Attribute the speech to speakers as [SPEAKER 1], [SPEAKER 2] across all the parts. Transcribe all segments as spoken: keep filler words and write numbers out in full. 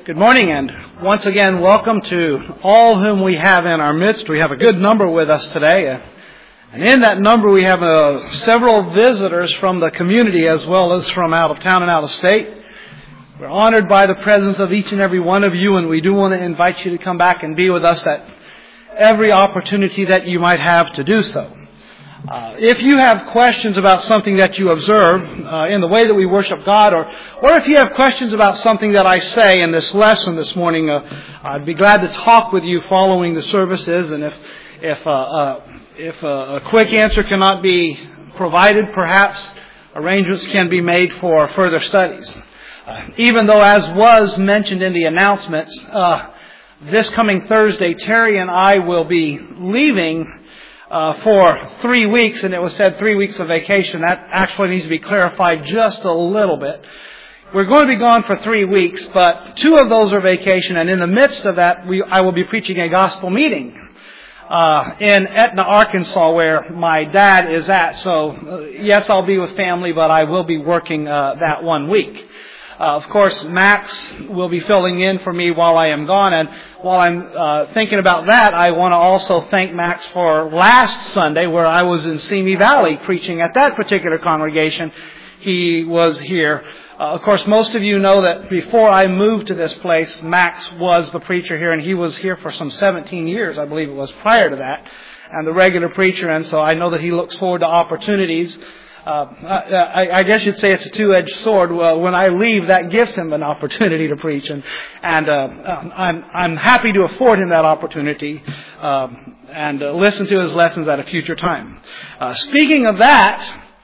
[SPEAKER 1] Good morning, and once again, welcome to all whom we have in our midst. We have a good number with us today, and in that number we have uh, several visitors from the community as well as from out of town and out of state. We're honored by the presence of each and every one of you, and we do want to invite you to come back and be with us at every opportunity that you might have to do so. Uh, if you have questions about something that you observe uh, in the way that we worship God, or or if you have questions about something that I say in this lesson this morning, uh, I'd be glad to talk with you following the services. And if if uh, uh, if uh, a quick answer cannot be provided, perhaps arrangements can be made for further studies. Uh, even though, as was mentioned in the announcements, uh, this coming Thursday, Terry and I will be leaving Uh, for three weeks, and it was said three weeks of vacation. That actually needs to be clarified just a little bit. We're going to be gone for three weeks, but two of those are vacation, and in the midst of that, we I will be preaching a gospel meeting uh, in Etna, Arkansas, where my dad is at. So, uh, yes, I'll be with family, but I will be working uh, that one week. Uh, of course, Max will be filling in for me while I am gone, and while I'm uh, thinking about that, I want to also thank Max for last Sunday, where I was in Simi Valley preaching at that particular congregation. He was here. Uh, of course, most of you know that before I moved to this place, Max was the preacher here, and he was here for some seventeen years, I believe it was, prior to that, and the regular preacher, and so I know that he looks forward to opportunities. Uh, I, I guess you'd say it's a two-edged sword. Well, when I leave, that gives him an opportunity to preach, and and uh, I'm I'm happy to afford him that opportunity uh, and uh, listen to his lessons at a future time. Uh, speaking of that,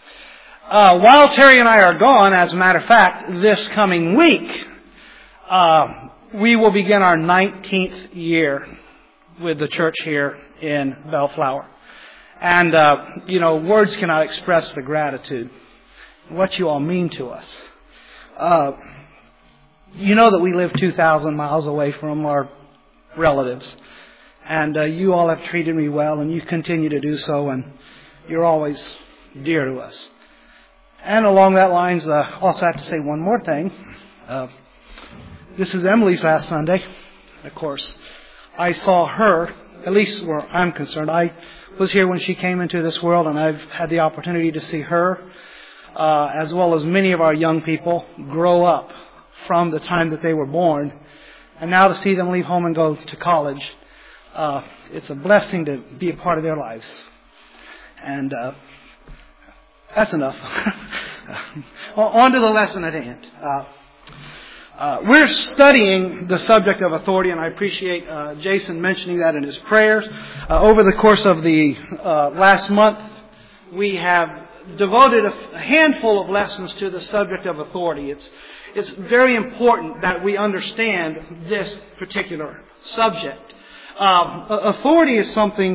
[SPEAKER 1] uh, while Terry and I are gone, as a matter of fact, this coming week uh, we will begin our nineteenth year with the church here in Bellflower. And, uh, you know, words cannot express the gratitude, what you all mean to us. Uh, you know that we live two thousand miles away from our relatives. And uh, you all have treated me well, and you continue to do so, and you're always dear to us. And along that lines, I uh, also have to say one more thing. Uh, this is Emily's last Sunday. Of course, I saw her, at least where I'm concerned, I was here when she came into this world, and I've had the opportunity to see her, uh, as well as many of our young people, grow up from the time that they were born, and now to see them leave home and go to college. Uh, it's a blessing to be a part of their lives. And uh, that's enough. On to the lesson at hand. Uh, Uh, we're studying the subject of authority, and I appreciate uh, Jason mentioning that in his prayers. Uh, over the course of the uh, last month, we have devoted a, a handful of lessons to the subject of authority. It's it's very important that we understand this particular subject. Um, authority is something.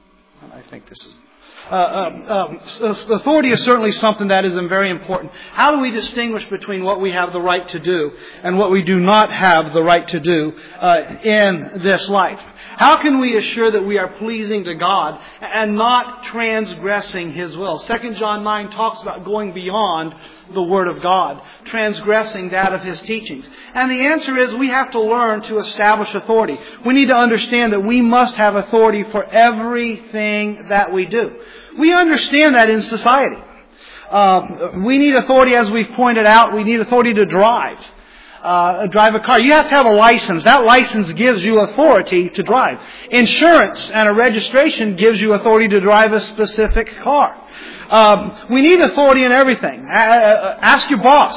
[SPEAKER 1] I think this is. Uh, uh, uh, authority is certainly something that is very important. How do we distinguish between what we have the right to do and what we do not have the right to do uh, in this life? How can we assure that we are pleasing to God and not transgressing His will? Second John nine talks about going beyond the Word of God, transgressing that of His teachings. And the answer is we have to learn to establish authority. We need to understand that we must have authority for everything that we do. We understand that in society. Uh, we need authority, as we've pointed out. We need authority to drive. Uh, drive a car. You have to have a license. That license gives you authority to drive. Insurance and a registration gives you authority to drive a specific car. Um, we need authority in everything. Uh, ask your boss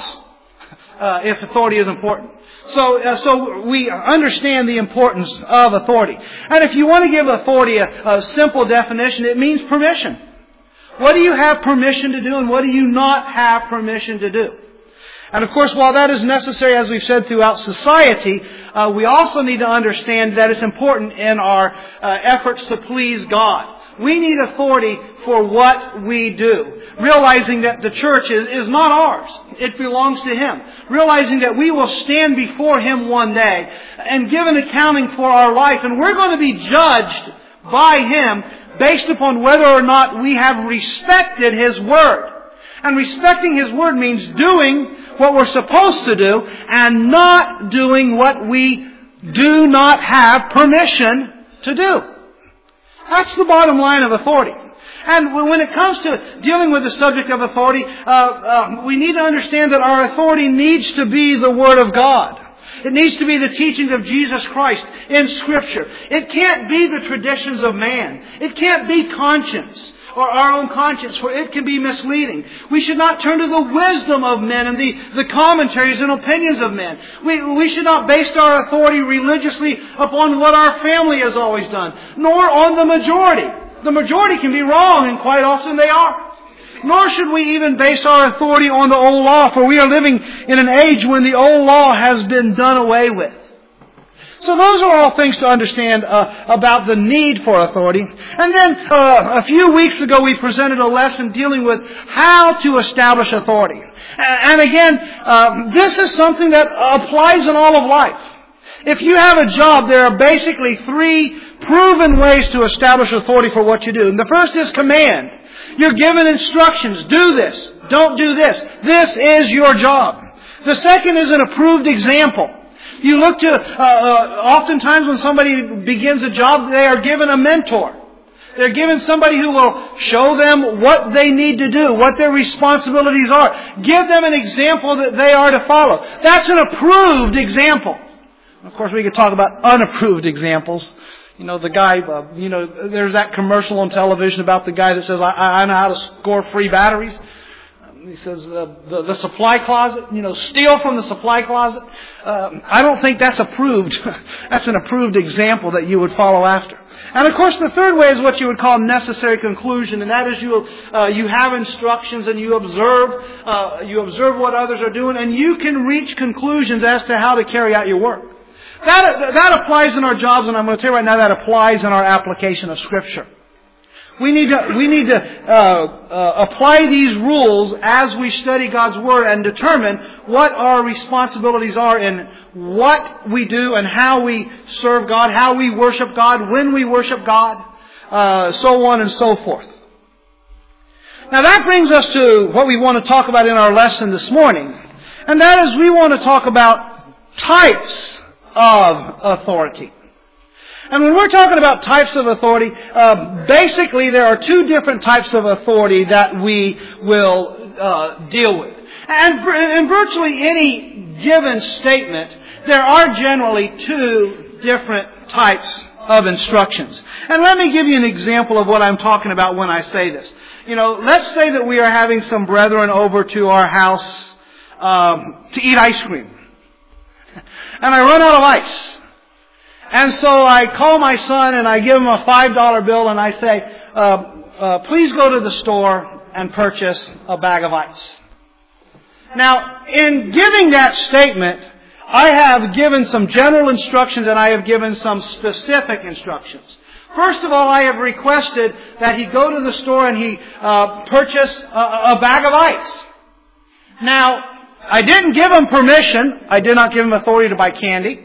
[SPEAKER 1] uh, if authority is important. So, uh, so we understand the importance of authority. And if you want to give authority a, a simple definition, it means permission. What do you have permission to do, and what do you not have permission to do? And of course, while that is necessary, as we've said, throughout society, uh, we also need to understand that it's important in our uh, efforts to please God. We need authority for what we do, realizing that the church is, is not ours. It belongs to Him. Realizing that we will stand before Him one day and give an accounting for our life, and we're going to be judged by Him based upon whether or not we have respected His Word. And respecting His Word means doing what we're supposed to do and not doing what we do not have permission to do. That's the bottom line of authority. And when it comes to dealing with the subject of authority, uh, uh, we need to understand that our authority needs to be the Word of God. It needs to be the teachings of Jesus Christ in Scripture. It can't be the traditions of man. It can't be conscience or our own conscience, for it can be misleading. We should not turn to the wisdom of men and the, the commentaries and opinions of men. We, we should not base our authority religiously upon what our family has always done, nor on the majority. The majority can be wrong, and quite often they are. Nor should we even base our authority on the old law, for we are living in an age when the old law has been done away with. So those are all things to understand uh, about the need for authority. And then uh, a few weeks ago we presented a lesson dealing with how to establish authority. And again, uh, this is something that applies in all of life. If you have a job, there are basically three proven ways to establish authority for what you do. And the first is command. You're given instructions. Do this. Don't do this. This is your job. The second is an approved example. You look to, uh, uh, oftentimes when somebody begins a job, they are given a mentor. They're given somebody who will show them what they need to do, what their responsibilities are. Give them an example that they are to follow. That's an approved example. Of course, we could talk about unapproved examples. You know, the guy, uh, you know, there's that commercial on television about the guy that says, I, I know how to score free batteries. Um, he says, uh, the, the supply closet, you know, steal from the supply closet. Um, I don't think that's approved. That's an approved example that you would follow after. And of course, the third way is what you would call necessary conclusion, and that is you uh, you have instructions and you observe uh, you observe what others are doing, and you can reach conclusions as to how to carry out your work. That, that applies in our jobs, and I'm going to tell you right now that applies in our application of Scripture. We need to, we need to uh, uh, apply these rules as we study God's Word and determine what our responsibilities are in what we do and how we serve God, how we worship God, when we worship God, uh, so on and so forth. Now that brings us to what we want to talk about in our lesson this morning, and that is we want to talk about types of authority. And when we're talking about types of authority, uh, basically there are two different types of authority that we will uh, deal with. And in virtually any given statement, there are generally two different types of instructions. And let me give you an example of what I'm talking about when I say this. You know, let's say that we are having some brethren over to our house um, to eat ice cream. And I run out of ice. And so I call my son and I give him a five dollar bill and I say, uh, uh, please go to the store and purchase a bag of ice. Now, in giving that statement, I have given some general instructions and I have given some specific instructions. First of all, I have requested that he go to the store and he uh, purchase a, a bag of ice. Now, I didn't give him permission. I did not give him authority to buy candy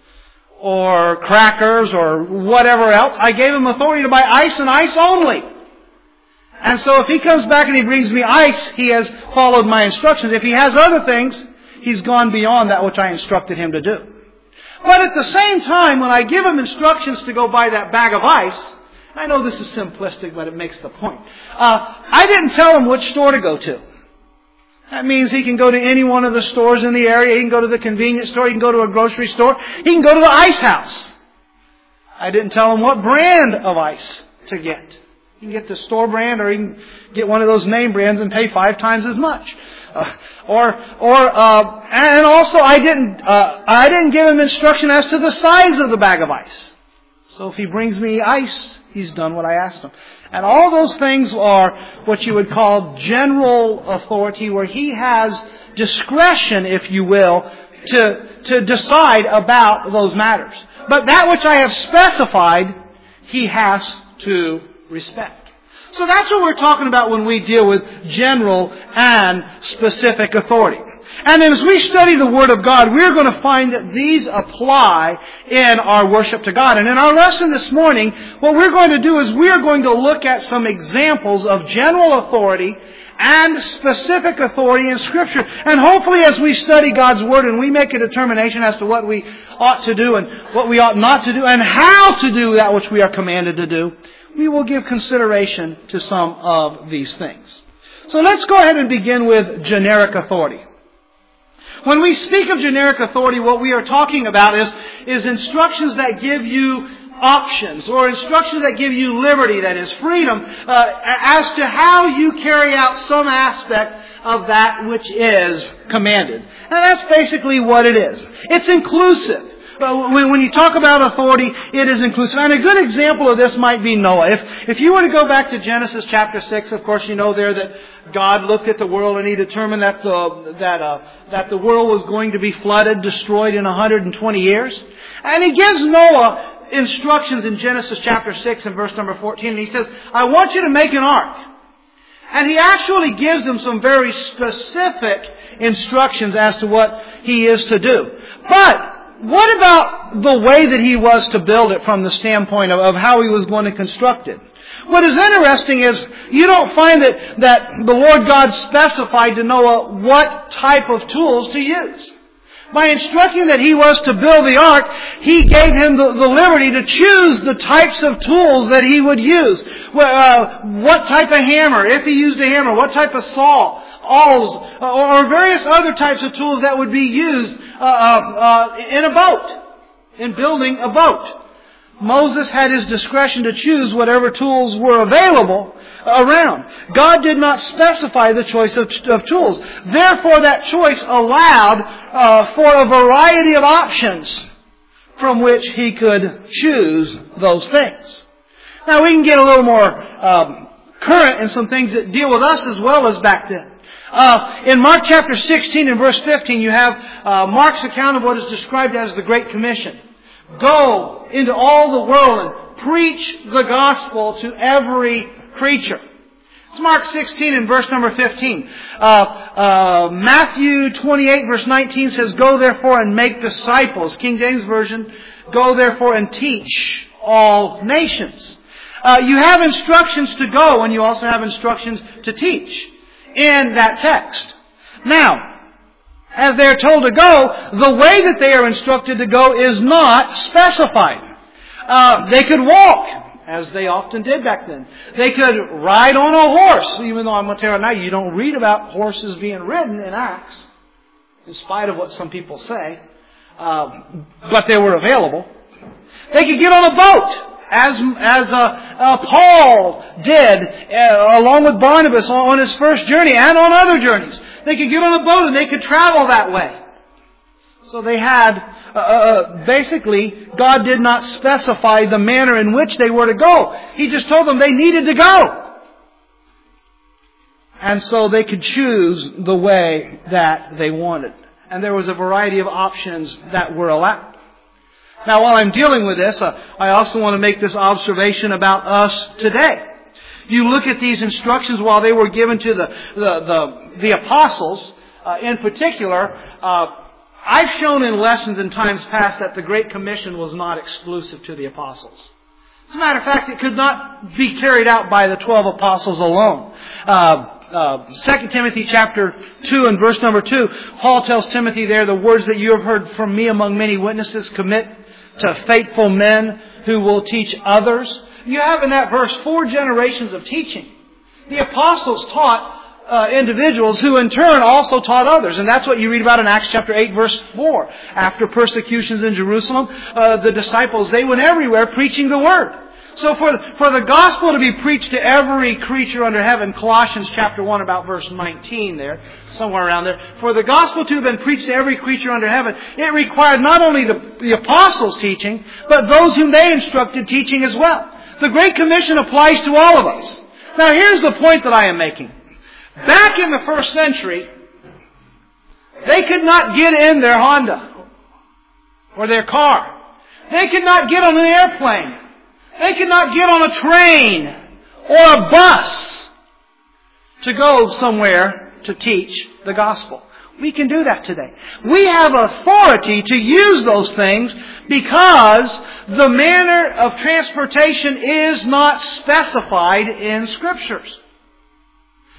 [SPEAKER 1] or crackers or whatever else. I gave him authority to buy ice and ice only. And so if he comes back and he brings me ice, he has followed my instructions. If he has other things, he's gone beyond that which I instructed him to do. But at the same time, when I give him instructions to go buy that bag of ice, I know this is simplistic, but it makes the point. Uh, I didn't tell him which store to go to. That means he can go to any one of the stores in the area. He can go to the convenience store. He can go to a grocery store. He can go to the ice house. I didn't tell him what brand of ice to get. He can get the store brand, or he can get one of those name brands and pay five times as much. Uh, or, or, uh, and also I didn't, uh, I didn't give him instruction as to the size of the bag of ice. So if he brings me ice, he's done what I asked him. And all those things are what you would call general authority, where he has discretion, if you will, to, to decide about those matters. But that which I have specified, he has to respect. So that's what we're talking about when we deal with general and specific authority. And as we study the Word of God, we're going to find that these apply in our worship to God. And in our lesson this morning, what we're going to do is we're going to look at some examples of general authority and specific authority in Scripture. And hopefully as we study God's Word and we make a determination as to what we ought to do and what we ought not to do and how to do that which we are commanded to do, we will give consideration to some of these things. So let's go ahead and begin with generic authority. When we speak of generic authority, what we are talking about is, is instructions that give you options, or instructions that give you liberty, that is freedom, uh, as to how you carry out some aspect of that which is commanded. And that's basically what it is. It's inclusive. Uh, when, when you talk about authority, it is inclusive. And a good example of this might be Noah. If, if you were to go back to Genesis chapter six, of course you know there that God looked at the world and He determined that the, that, uh, that the world was going to be flooded, destroyed in one hundred twenty years. And He gives Noah instructions in Genesis chapter six and verse number fourteen. And He says, I want you to make an ark. And He actually gives them some very specific instructions as to what He is to do. But what about the way that He was to build it from the standpoint of, of how He was going to construct it? What is interesting is you don't find that, that the Lord God specified to Noah what type of tools to use. By instructing that he was to build the ark, He gave him the, the liberty to choose the types of tools that he would use. Uh, what type of hammer, if he used a hammer, what type of saw, awls, uh, or various other types of tools that would be used uh, uh, in a boat, in building a boat. Moses had his discretion to choose whatever tools were available around. God did not specify the choice of, of tools. Therefore, that choice allowed uh, for a variety of options from which He could choose those things. Now, we can get a little more um, current in some things that deal with us as well as back then. Uh, in Mark chapter sixteen and verse fifteen, you have uh, Mark's account of what is described as the Great Commission. Go into all the world and preach the gospel to every creature. It's Mark sixteen and verse number fifteen. Uh, uh, Matthew twenty-eight verse nineteen says, Go therefore and make disciples. King James Version, Go therefore and teach all nations. Uh, you have instructions to go and you also have instructions to teach in that text. Now, as they are told to go, the way that they are instructed to go is not specified. Uh, they could walk, as they often did back then. They could ride on a horse, even though I'm going to tell you now, you don't read about horses being ridden in Acts, in spite of what some people say. Uh, but they were available. They could get on a boat, as as uh, uh, Paul did, uh, along with Barnabas on, on his first journey and on other journeys. They could get on a boat and they could travel that way. So they had, uh, uh, basically, God did not specify the manner in which they were to go. He just told them they needed to go. And so they could choose the way that they wanted. And there was a variety of options that were allowed. Now, while I'm dealing with this, uh, I also want to make this observation about us today. You look at these instructions while they were given to the the the, the apostles, uh, in particular. Uh, I've shown in lessons in times past that the Great Commission was not exclusive to the apostles. As a matter of fact, it could not be carried out by the twelve apostles alone. Uh, uh, Second Timothy chapter two and verse number two, Paul tells Timothy there, the words that you have heard from me among many witnesses, commit to faithful men who will teach others. You have in that verse four generations of teaching. The apostles taught uh, individuals who in turn also taught others. And that's what you read about in Acts chapter eight verse four. After persecutions in Jerusalem, uh, the disciples, they went everywhere preaching the word. So for, for the gospel to be preached to every creature under heaven, Colossians chapter one about verse nineteen there, somewhere around there, for the gospel to have been preached to every creature under heaven, it required not only the, the apostles' teaching, but those whom they instructed teaching as well. The Great Commission applies to all of us. Now here's the point that I am making. Back in the first century, they could not get in their Honda or their car. They could not get on an airplane. They could not get on a train or a bus to go somewhere to teach the gospel. We can do that today. We have authority to use those things because the manner of transportation is not specified in Scriptures.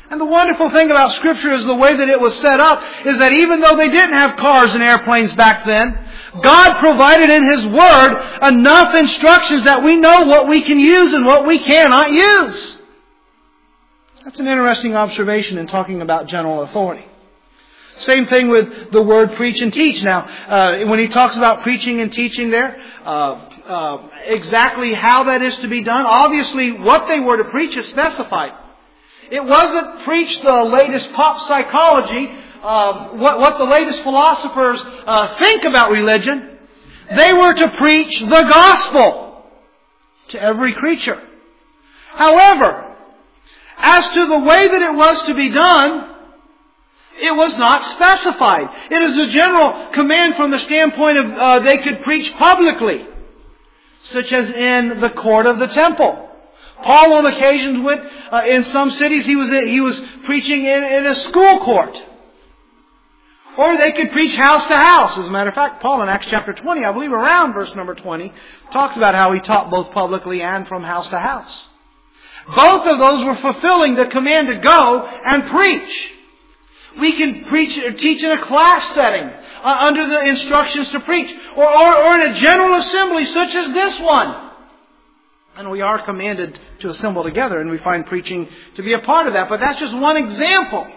[SPEAKER 1] And the wonderful thing about Scripture is the way that it was set up is that even though they didn't have cars and airplanes back then, God provided in His Word enough instructions that we know what we can use and what we cannot use. That's an interesting observation in talking about general authority. Same thing with the word preach and teach. Now, uh, when he talks about preaching and teaching there, uh, uh, exactly how that is to be done, obviously what they were to preach is specified. It wasn't preach the latest pop psychology, uh, what, what the latest philosophers uh, think about religion. They were to preach the gospel to every creature. However, as to the way that it was to be done, it was not specified. It is a general command from the standpoint of uh, they could preach publicly, such as in the court of the temple. Paul on occasions went, uh, in some cities he was he was preaching in, in a school court. Or they could preach house to house. As a matter of fact, Paul in Acts chapter twenty, I believe around verse number twenty, talks about how he taught both publicly and from house to house. Both of those were fulfilling the command to go and preach. We can preach or teach in a class setting uh, under the instructions to preach. Or, or, or in a general assembly such as this one. And we are commanded to assemble together, and we find preaching to be a part of that. But that's just one example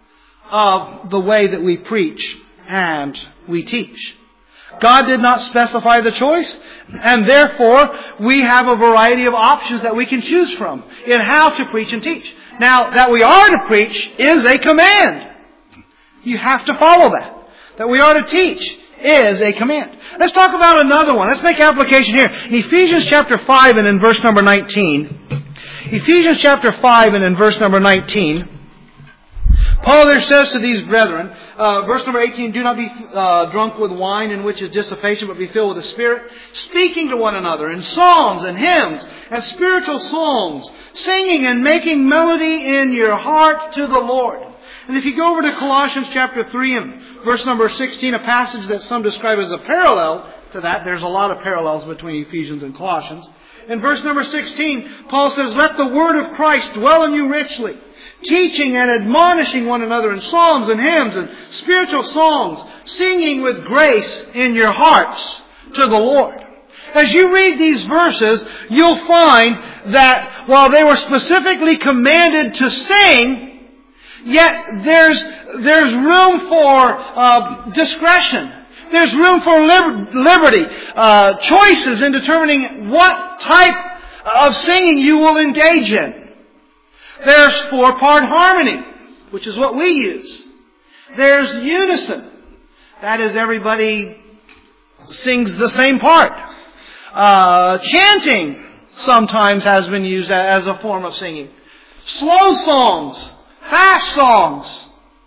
[SPEAKER 1] of the way that we preach and we teach. God did not specify the choice, and therefore we have a variety of options that we can choose from in how to preach and teach. Now, that we are to preach is a command. You have to follow that. That we are to teach is a command. Let's talk about another one. Let's make application here. In Ephesians chapter five and in verse number nineteen. Ephesians chapter five and in verse number nineteen. Paul there says to these brethren, uh, verse number eighteen, do not be uh, drunk with wine in which is dissipation, but be filled with the Spirit, speaking to one another in psalms and hymns and spiritual songs, singing and making melody in your heart to the Lord. And if you go over to Colossians chapter three and verse number sixteen, a passage that some describe as a parallel to that, there's a lot of parallels between Ephesians and Colossians. In verse number sixteen, Paul says, let the word of Christ dwell in you richly, teaching and admonishing one another in psalms and hymns and spiritual songs, singing with grace in your hearts to the Lord. As you read these verses, you'll find that while they were specifically commanded to sing, yet there's there's room for uh, discretion. There's room for liber- liberty, uh, choices in determining what type of singing you will engage in. There's four-part harmony, which is what we use. There's unison. That is, everybody sings the same part. Uh, chanting sometimes has been used as a form of singing. Slow songs, fast songs,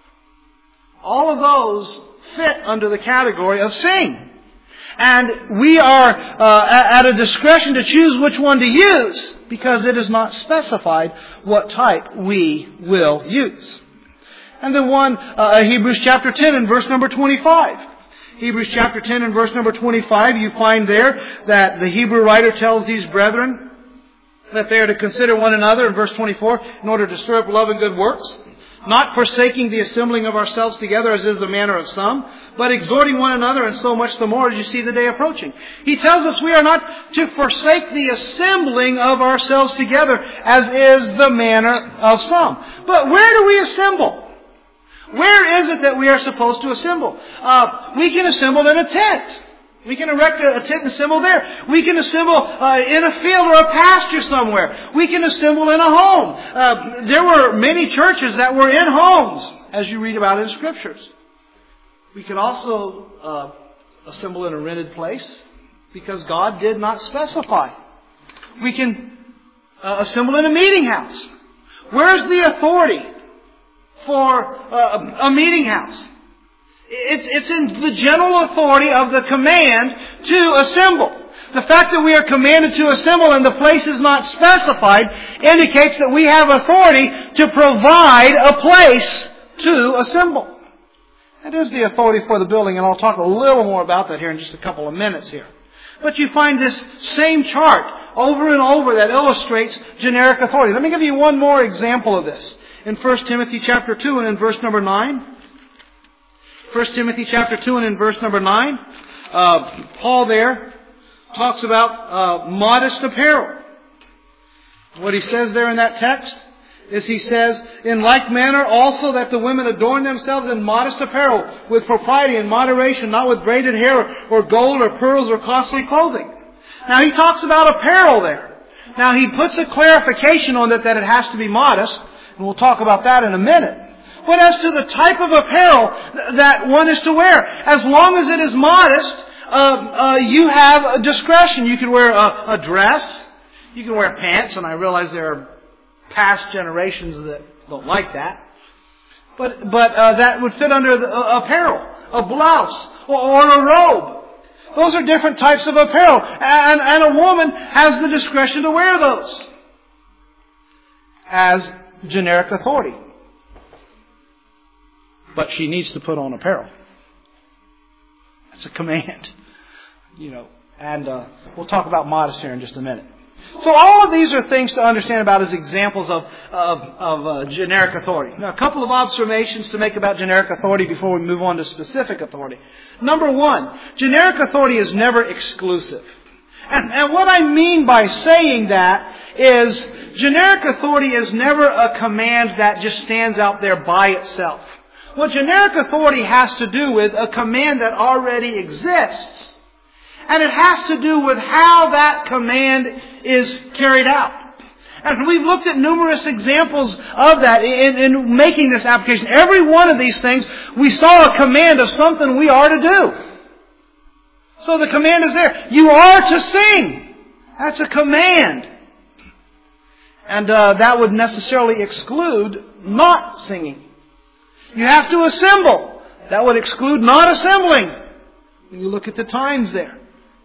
[SPEAKER 1] all of those fit under the category of sing. And we are uh, at a discretion to choose which one to use, because it is not specified what type we will use. And then one, uh, Hebrews chapter ten and verse number twenty-five. Hebrews chapter ten and verse number twenty-five, you find there that the Hebrew writer tells these brethren that they are to consider one another, in verse twenty-four, in order to stir up love and good works, not forsaking the assembling of ourselves together as is the manner of some, but exhorting one another, and so much the more as you see the day approaching. He tells us we are not to forsake the assembling of ourselves together as is the manner of some. But where do we assemble? Where is it that we are supposed to assemble? Uh, we can assemble in a tent. We can erect a, a tent and assemble there. We can assemble uh, in a field or a pasture somewhere. We can assemble in a home. Uh, there were many churches that were in homes, as you read about in Scriptures. We could also uh, assemble in a rented place, because God did not specify. We can uh, assemble in a meeting house. Where's the authority for uh, a meeting house? It's in the general authority of the command to assemble. The fact that we are commanded to assemble and the place is not specified indicates that we have authority to provide a place to assemble. That is the authority for the building, and I'll talk a little more about that here in just a couple of minutes here. But you find this same chart over and over that illustrates generic authority. Let me give you one more example of this. in First Timothy chapter two and in verse number nine. First Timothy chapter two and in verse number nine. Uh, Paul there talks about uh, modest apparel. What he says there in that text is he says, in like manner also that the women adorn themselves in modest apparel, with propriety and moderation, not with braided hair or gold or pearls or costly clothing. Now he talks about apparel there. Now he puts a clarification on that, that it has to be modest, and we'll talk about that in a minute. But as to the type of apparel that one is to wear, as long as it is modest, uh, uh, you have a discretion. You can wear a, a dress, you can wear pants, and I realize there are past generations that don't like that. But but uh, that would fit under the, uh, apparel, a blouse, or, or a robe. Those are different types of apparel. And, and a woman has the discretion to wear those as generic authority. But she needs to put on apparel. That's a command. You know, and uh, we'll talk about modest here in just a minute. So all of these are things to understand about as examples of, of, of uh, generic authority. Now, a couple of observations to make about generic authority before we move on to specific authority. Number one, generic authority is never exclusive. And, and what I mean by saying that is generic authority is never a command that just stands out there by itself. What generic authority has to do with a command that already exists. And it has to do with how that command is carried out. And we've looked at numerous examples of that in, in making this application. Every one of these things, we saw a command of something we are to do. So the command is there. You are to sing. That's a command. And uh, that would necessarily exclude not singing. You have to assemble. That would exclude not assembling. When you look at the times there.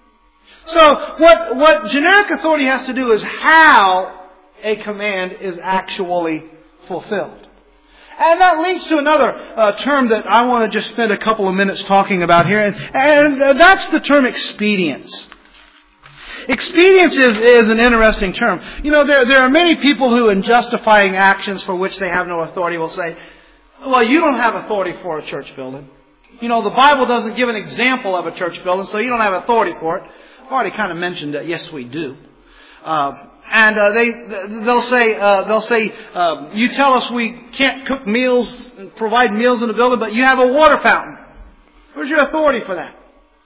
[SPEAKER 1] So what, what generic authority has to do is how a command is actually fulfilled. And that leads to another uh, term that I want to just spend a couple of minutes talking about here. And, and uh, that's the term expedience. Expedience is, is an interesting term. You know, there, there are many people who in justifying actions for which they have no authority will say, well, you don't have authority for a church building. You know, the Bible doesn't give an example of a church building, so you don't have authority for it. I've already kind of mentioned that. Yes, we do. Uh, and uh, they they'll say uh, they'll say uh, you tell us we can't cook meals, provide meals in the building, but you have a water fountain. Where's your authority for that?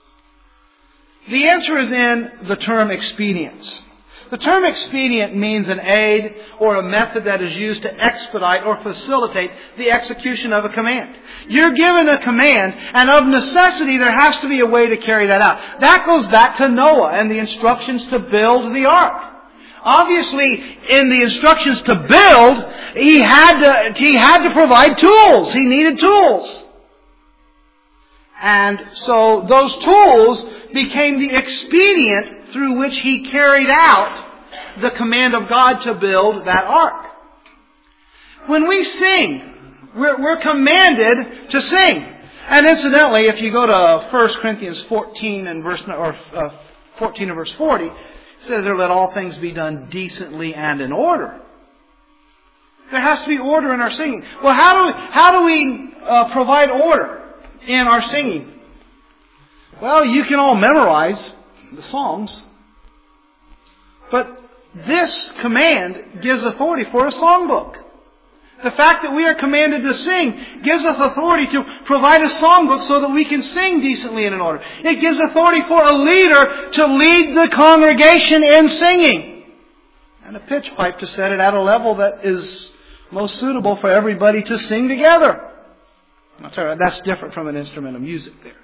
[SPEAKER 1] The answer is in the term expedience. The term expedient means an aid or a method that is used to expedite or facilitate the execution of a command. You're given a command, and of necessity there has to be a way to carry that out. That goes back to Noah and the instructions to build the ark. Obviously, in the instructions to build, he had to, he had to provide tools. He needed tools. And so those tools became the expedient through which he carried out the command of God to build that ark. When we sing, we're, we're commanded to sing. And incidentally, if you go to First Corinthians fourteen and verse or uh, fourteen and verse forty, it says there, let all things be done decently and in order. There has to be order in our singing. Well, how do we, how do we uh, provide order in our singing? Well, you can all memorize the Psalms. But this command gives authority for a songbook. The fact that we are commanded to sing gives us authority to provide a songbook so that we can sing decently and in order. It gives authority for a leader to lead the congregation in singing. And a pitch pipe to set it at a level that is most suitable for everybody to sing together. That's different from an instrument of music there.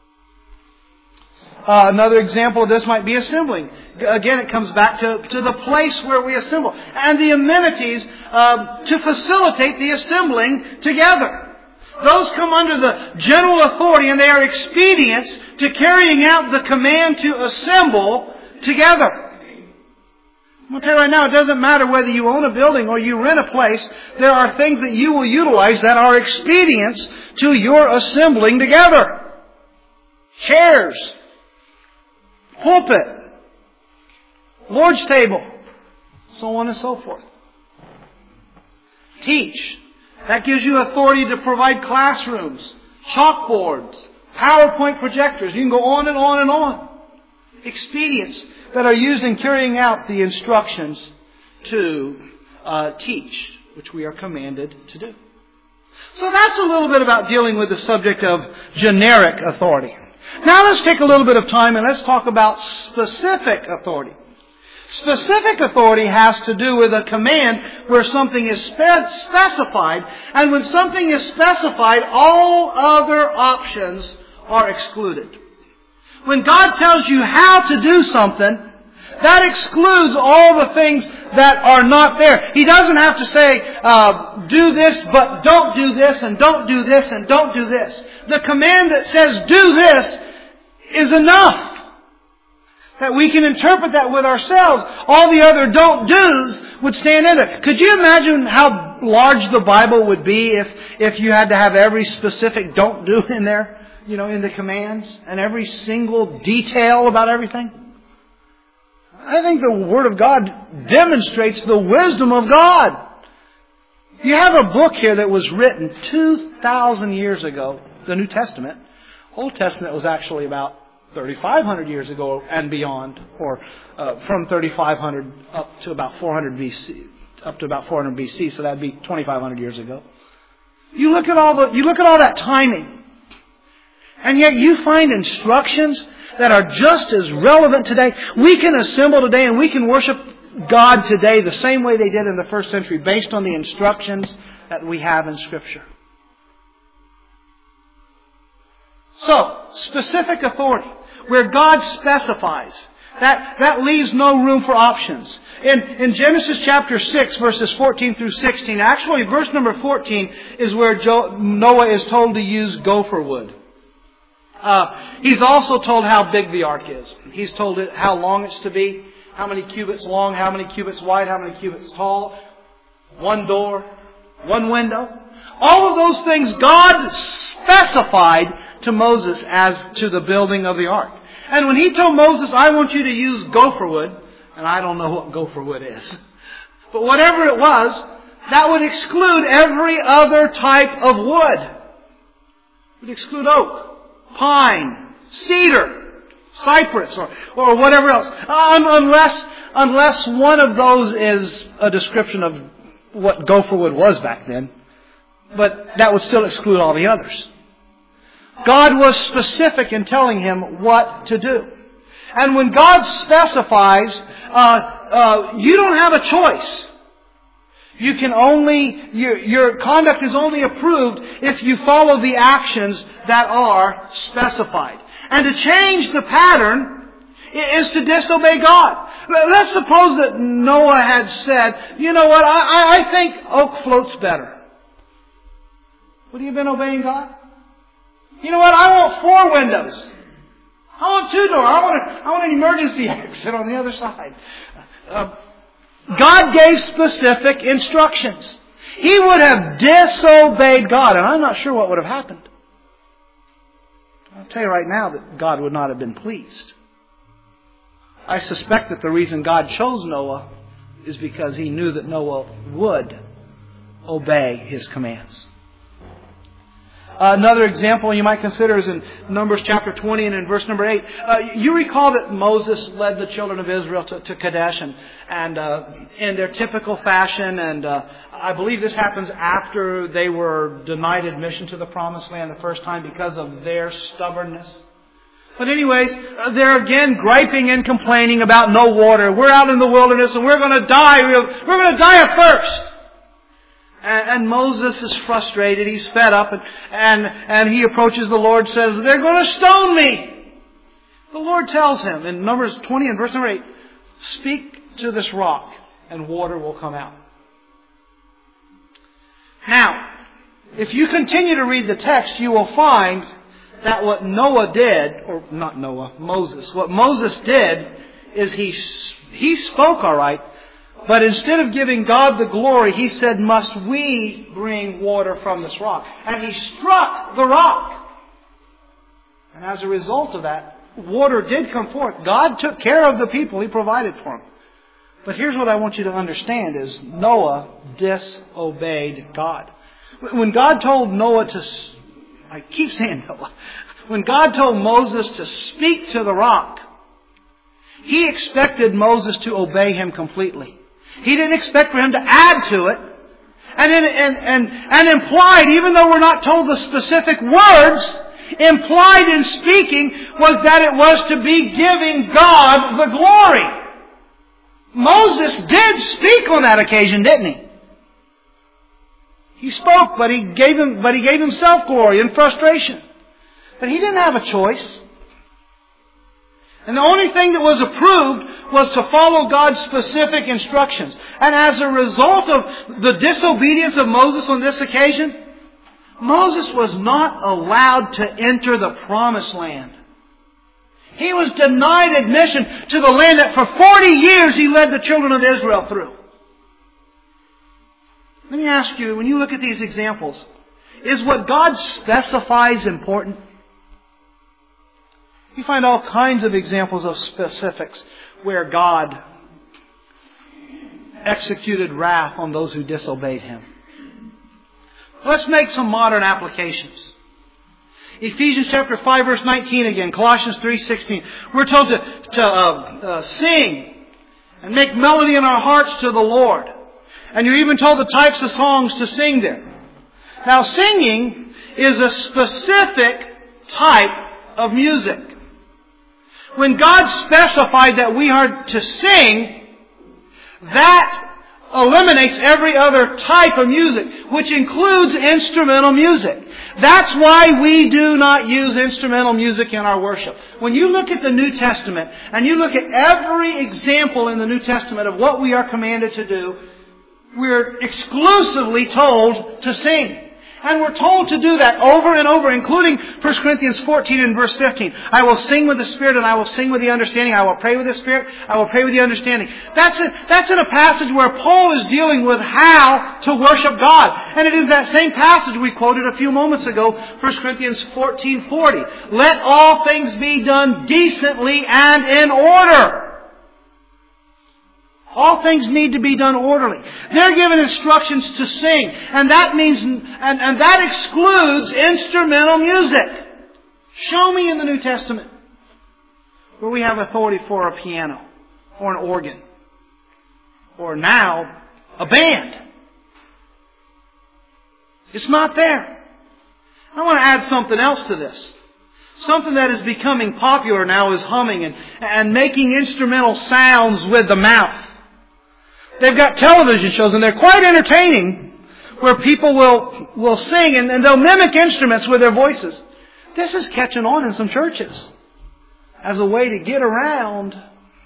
[SPEAKER 1] Uh, another example of this might be assembling. Again, it comes back to, to the place where we assemble. And the amenities uh, to facilitate the assembling together. Those come under the general authority, and they are expedients to carrying out the command to assemble together. I'm going to tell you right now, it doesn't matter whether you own a building or you rent a place. There are things that you will utilize that are expedients to your assembling together. Chairs. Pulpit, Lord's table, so on and so forth. Teach. That gives you authority to provide classrooms, chalkboards, PowerPoint projectors. You can go on and on and on. Expedients that are used in carrying out the instructions to uh, teach, which we are commanded to do. So that's a little bit about dealing with the subject of generic authority. Now let's take a little bit of time and let's talk about specific authority. Specific authority has to do with a command where something is spe- specified, and when something is specified, all other options are excluded. When God tells you how to do something, that excludes all the things that are not there. He doesn't have to say, uh, do this, but don't do this, and don't do this, and don't do this. The command that says, do this, is enough. That we can interpret that with ourselves. All the other don't do's would stand in there. Could you imagine how large the Bible would be if, if you had to have every specific don't do in there, you know, in the commands, and every single detail about everything? I think the Word of God demonstrates the wisdom of God. You have a book here that was written two thousand years ago, the New Testament. Old Testament was actually about thirty-five hundred years ago and beyond, or uh, from thirty-five hundred up to about four hundred B C, up to about four hundred B C. So that'd be twenty-five hundred years ago. You look at all the, you look at all that timing, and yet you find instructions that are just as relevant today. We can assemble today and we can worship God today the same way they did in the first century, based on the instructions that we have in Scripture. So, specific authority, where God specifies. That, that leaves no room for options. In, in Genesis chapter six, verses fourteen through sixteen, actually verse number fourteen is where Jo- Noah is told to use gopher wood. Uh, he's also told how big the ark is. He's told it how long it's to be, how many cubits long, how many cubits wide, how many cubits tall, one door, one window. All of those things God specified to Moses as to the building of the ark. And when He told Moses, I want you to use gopher wood, and I don't know what gopher wood is, but whatever it was, that would exclude every other type of wood. It would exclude oak, pine, cedar, cypress, or, or whatever else. Uh, unless, unless one of those is a description of what gopher wood was back then. But that would still exclude all the others. God was specific in telling him what to do. And when God specifies, uh, uh, you don't have a choice. You can only, your, your conduct is only approved if you follow the actions that are specified. And to change the pattern is to disobey God. Let's suppose that Noah had said, you know what, I, I think oak floats better. Would he have been obeying God? You know what, I want four windows. I want two doors. I want, a, I want an emergency exit on the other side. Uh, God gave specific instructions. He would have disobeyed God, and I'm not sure what would have happened. I'll tell you right now that God would not have been pleased. I suspect that the reason God chose Noah is because He knew that Noah would obey His commands. Uh, another example you might consider is in Numbers chapter twenty and in verse number eight. Uh, you recall that Moses led the children of Israel to, to Kadesh and, and uh, in their typical fashion, and uh, I believe this happens after they were denied admission to the Promised Land the first time because of their stubbornness. But anyways, uh, they're again griping and complaining about no water. We're out in the wilderness and we're going to die. We're, we're going to die of thirst. And, and Moses is frustrated. He's fed up. And, and, and he approaches the Lord, says, they're going to stone me. The Lord tells him in Numbers twenty and verse number eight, speak to this rock and water will come out. Now, if you continue to read the text, you will find that what Noah did, or not Noah, Moses, what Moses did is he, he spoke all right, but instead of giving God the glory, he said, must we bring water from this rock? And he struck the rock. And as a result of that, water did come forth. God took care of the people. He provided for them. But here's what I want you to understand is Noah disobeyed God. When God told Noah to, I keep saying Noah, when God told Moses to speak to the rock, He expected Moses to obey Him completely. He didn't expect for him to add to it. And, in, and, and, and implied, even though we're not told the specific words, implied in speaking was that it was to be giving God the glory. Moses did speak on that occasion, didn't he? He spoke, but he gave him, but he gave himself glory and frustration. But he didn't have a choice. And the only thing that was approved was to follow God's specific instructions. And as a result of the disobedience of Moses on this occasion, Moses was not allowed to enter the promised land. He was denied admission to the land that for forty years he led the children of Israel through. Let me ask you, when you look at these examples, is what God specifies important? You find all kinds of examples of specifics where God executed wrath on those who disobeyed Him. Let's make some modern applications. Ephesians chapter five verse nineteen again, Colossians three sixteen. We're told to, to uh, uh, sing and make melody in our hearts to the Lord. And you're even told the types of songs to sing there. Now singing is a specific type of music. When God specified that we are to sing, that eliminates every other type of music, which includes instrumental music. That's why we do not use instrumental music in our worship. When you look at the New Testament, and you look at every example in the New Testament of what we are commanded to do, we're exclusively told to sing. And we're told to do that over and over, including First Corinthians fourteen and verse fifteen. I will sing with the Spirit and I will sing with the understanding. I will pray with the Spirit. I will pray with the understanding. That's it. That's in a passage where Paul is dealing with how to worship God. And it is that same passage we quoted a few moments ago, First Corinthians fourteen forty. Let all things be done decently and in order. All things need to be done orderly. They're given instructions to sing. And that means, and, and that excludes instrumental music. Show me in the New Testament where we have authority for a piano or an organ. Or now, a band. It's not there. I want to add something else to this. Something that is becoming popular now is humming and, and making instrumental sounds with the mouth. They've got television shows and they're quite entertaining where people will, will sing and, and they'll mimic instruments with their voices. This is catching on in some churches as a way to get around.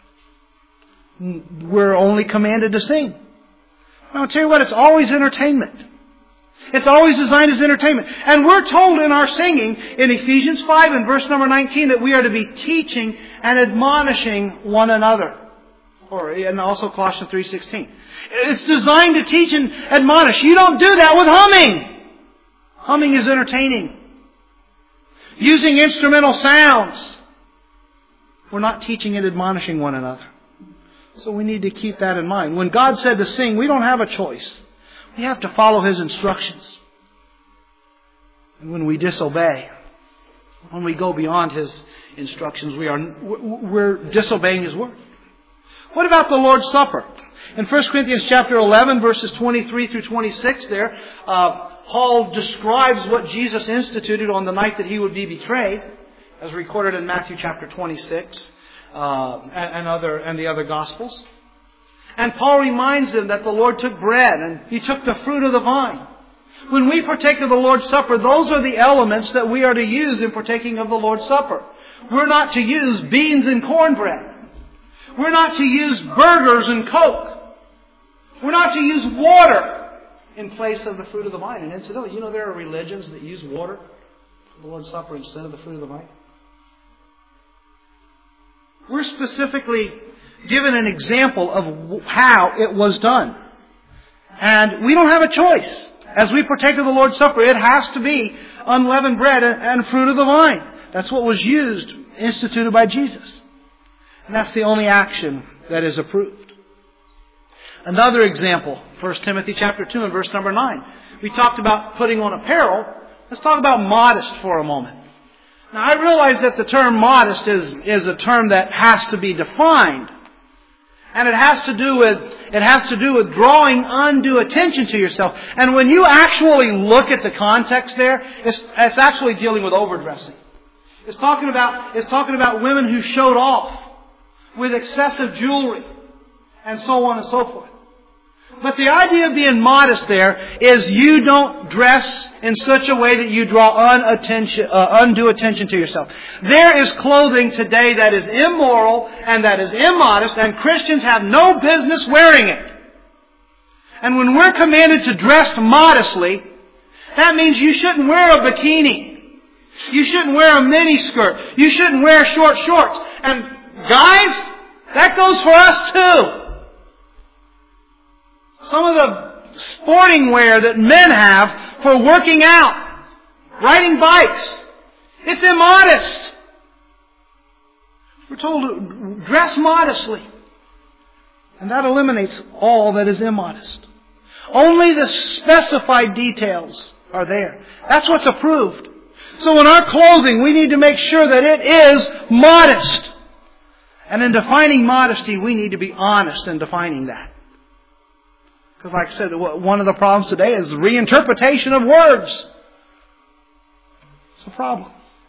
[SPEAKER 1] We're only commanded to sing. I'll tell you what, it's always entertainment. It's always designed as entertainment. And we're told in our singing in Ephesians five and verse number nineteen that we are to be teaching and admonishing one another. Or, and also Colossians three sixteen. It's designed to teach and admonish. You don't do that with humming. Humming is entertaining. Using instrumental sounds. We're not teaching and admonishing one another. So we need to keep that in mind. When God said to sing, we don't have a choice. We have to follow His instructions. And when we disobey, when we go beyond His instructions, we are, we're disobeying His word. What about the Lord's Supper? In First Corinthians chapter eleven, verses twenty-three through twenty-six there, uh, Paul describes what Jesus instituted on the night that He would be betrayed, as recorded in Matthew chapter twenty-six uh, and, and, other, and the other Gospels. And Paul reminds them that the Lord took bread and He took the fruit of the vine. When we partake of the Lord's Supper, those are the elements that we are to use in partaking of the Lord's Supper. We're not to use beans and cornbread. We're not to use burgers and Coke. We're not to use water in place of the fruit of the vine. And incidentally, you know there are religions that use water for the Lord's Supper instead of the fruit of the vine. We're specifically given an example of how it was done. And we don't have a choice. As we partake of the Lord's Supper, it has to be unleavened bread and fruit of the vine. That's what was used, instituted by Jesus. And that's the only action that is approved. Another example, First Timothy chapter two and verse number nine. We talked about putting on apparel. Let's talk about modest for a moment. Now, I realize that the term modest is, is a term that has to be defined. And it has to do with, it has to do with drawing undue attention to yourself. And when you actually look at the context there, it's, it's actually dealing with overdressing. It's talking about, it's talking about women who showed off with excessive jewelry and so on and so forth. But the idea of being modest there is you don't dress in such a way that you draw unattention, uh, undue attention to yourself. There is clothing today that is immoral and that is immodest, and Christians have no business wearing it. And when we're commanded to dress modestly, that means you shouldn't wear a bikini. You shouldn't wear a miniskirt. You shouldn't wear short shorts. And guys, that goes for us too. Some of the sporting wear that men have for working out, riding bikes, it's immodest. We're told to dress modestly. And that eliminates all that is immodest. Only the specified details are there. That's what's approved. So in our clothing, we need to make sure that it is modest. And in defining modesty, we need to be honest in defining that. Because like I said, one of the problems today is the reinterpretation of words. It's a problem.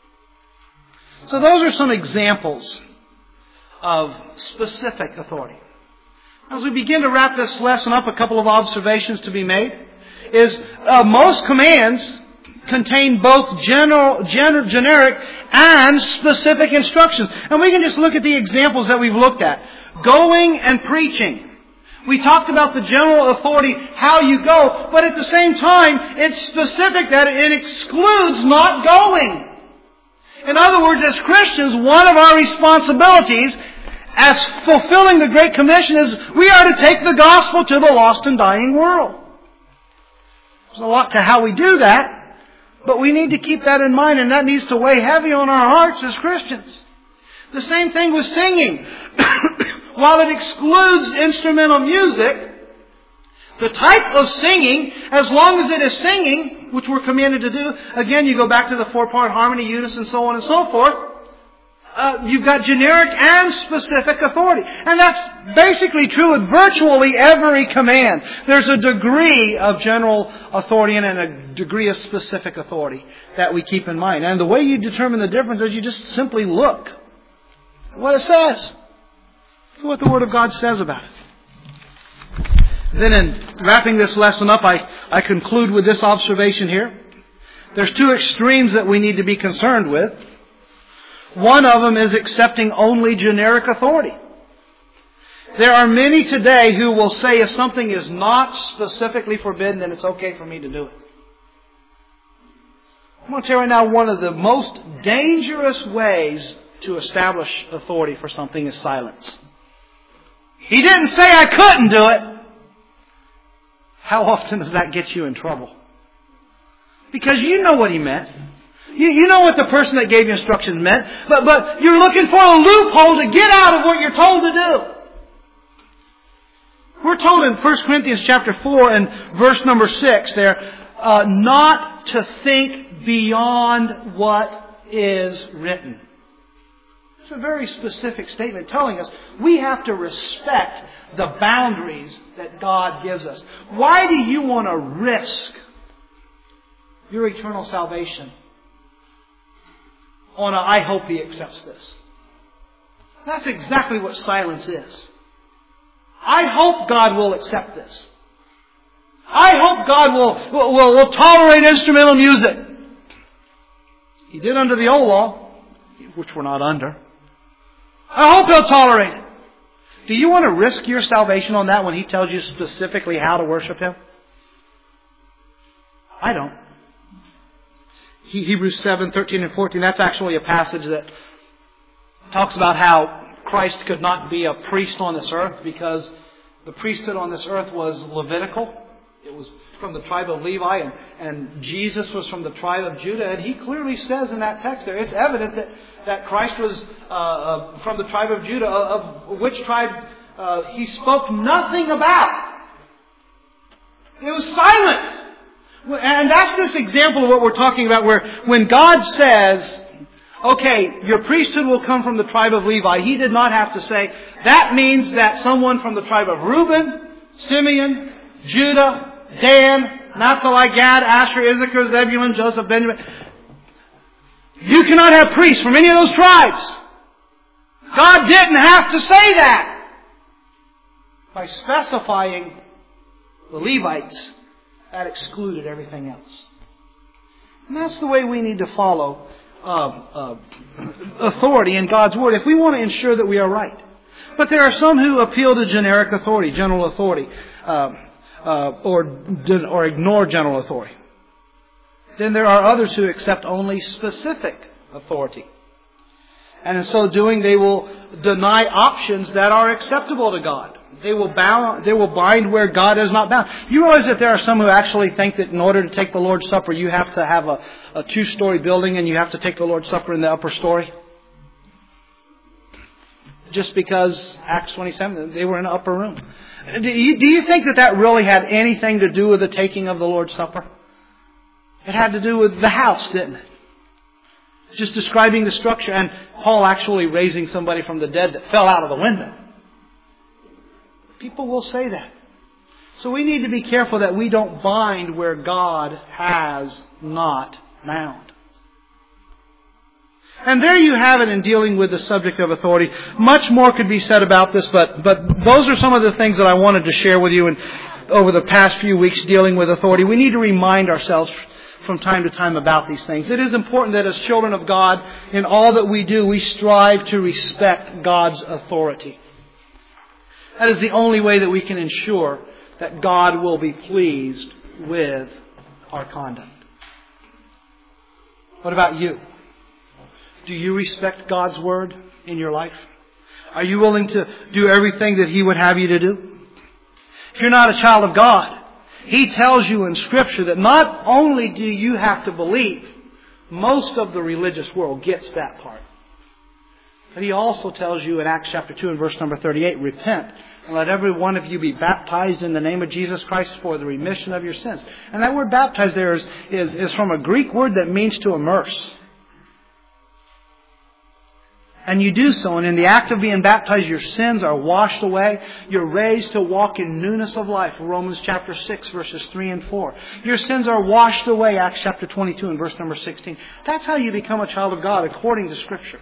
[SPEAKER 1] So those are some examples of specific authority. As we begin to wrap this lesson up, a couple of observations to be made is uh, most commands contain both general, gener- generic and specific instructions. And we can just look at the examples that we've looked at. Going and preaching. We talked about the general authority, how you go, but at the same time, it's specific that it excludes not going. In other words, as Christians, one of our responsibilities as fulfilling the Great Commission is we are to take the gospel to the lost and dying world. There's a lot to how we do that, but we need to keep that in mind, and that needs to weigh heavy on our hearts as Christians. The same thing with singing. While it excludes instrumental music, the type of singing, as long as it is singing, which we're commanded to do, again, you go back to the four-part harmony, unison, so on and so forth, uh, you've got generic and specific authority. And that's basically true with virtually every command. There's a degree of general authority and a degree of specific authority that we keep in mind. And the way you determine the difference is you just simply look at what it says. What the Word of God says about it. Then in wrapping this lesson up, I, I conclude with this observation here. There's two extremes that we need to be concerned with. One of them is accepting only generic authority. There are many today who will say if something is not specifically forbidden, then it's okay for me to do it. I'm going to tell you right now, one of the most dangerous ways to establish authority for something is silence. He didn't say I couldn't do it. How often does that get you in trouble? Because you know what he meant. You, you know what the person that gave you instructions meant. But, but you're looking for a loophole to get out of what you're told to do. We're told in First Corinthians chapter four and verse number six there, uh, not to think beyond what is written. It's a very specific statement telling us we have to respect the boundaries that God gives us. Why do you want to risk your eternal salvation on a I hope He accepts this? That's exactly what silence is. I hope God will accept this. I hope God will, will, will, will tolerate instrumental music. He did under the old law, which we're not under. I hope He'll tolerate it. Do you want to risk your salvation on that when He tells you specifically how to worship Him? I don't. Hebrews seven, thirteen and fourteen, that's actually a passage that talks about how Christ could not be a priest on this earth because the priesthood on this earth was Levitical. It was from the tribe of Levi, and, and Jesus was from the tribe of Judah. And he clearly says in that text there, it's evident that, that Christ was uh, uh, from the tribe of Judah. Of which tribe uh, He spoke nothing about. It was silent. And that's this example of what we're talking about, where when God says, okay, your priesthood will come from the tribe of Levi, He did not have to say, that means that someone from the tribe of Reuben, Simeon, Judah, Dan, Naphtali, Gad, Asher, Issachar, Zebulun, Joseph, Benjamin. You cannot have priests from any of those tribes. God didn't have to say that. By specifying the Levites, that excluded everything else. And that's the way we need to follow uh, uh, authority in God's Word if we want to ensure that we are right. But there are some who appeal to generic authority, general authority, uh, uh, or or ignore general authority. Then there are others who accept only specific authority. And in so doing, they will deny options that are acceptable to God. They will bound, they will bind where God is not bound. You realize that there are some who actually think that in order to take the Lord's Supper, you have to have a, a two-story building and you have to take the Lord's Supper in the upper story. Just because Acts twenty-seven, they were in an upper room. Do you, do you think that that really had anything to do with the taking of the Lord's Supper? It had to do with the house, didn't it? Just describing the structure, and Paul actually raising somebody from the dead that fell out of the window. People will say that. So we need to be careful that we don't bind where God has not bound. And there you have it in dealing with the subject of authority. Much more could be said about this, but, but those are some of the things that I wanted to share with you in, over the past few weeks dealing with authority. We need to remind ourselves from time to time about these things. It is important that as children of God, in all that we do, we strive to respect God's authority. That is the only way that we can ensure that God will be pleased with our conduct. What about you? Do you respect God's Word in your life? Are you willing to do everything that He would have you to do? If you're not a child of God, He tells you in Scripture that not only do you have to believe, most of the religious world gets that part. But He also tells you in Acts chapter two and verse number thirty-eight, repent and let every one of you be baptized in the name of Jesus Christ for the remission of your sins. And that word baptized there is, is, is from a Greek word that means to immerse. And you do so, and in the act of being baptized, your sins are washed away. You're raised to walk in newness of life. Romans chapter six, verses three and four. Your sins are washed away, Acts chapter twenty-two and verse number sixteen. That's how you become a child of God, according to Scripture.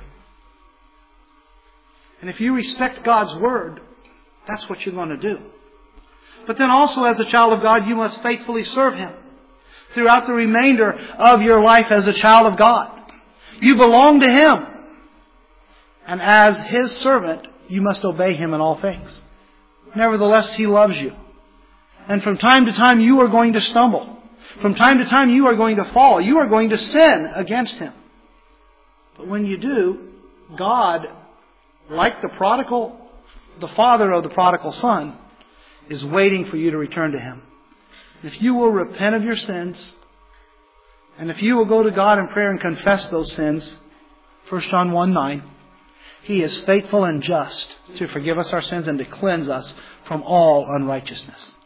[SPEAKER 1] And if you respect God's Word, that's what you're going to do. But then also, as a child of God, you must faithfully serve Him throughout the remainder of your life as a child of God. You belong to Him. And as His servant, you must obey Him in all things. Nevertheless, He loves you. And from time to time, you are going to stumble. From time to time, you are going to fall. You are going to sin against Him. But when you do, God, like the prodigal, the father of the prodigal son, is waiting for you to return to Him. If you will repent of your sins, and if you will go to God in prayer and confess those sins, First John one nine, He is faithful and just to forgive us our sins and to cleanse us from all unrighteousness.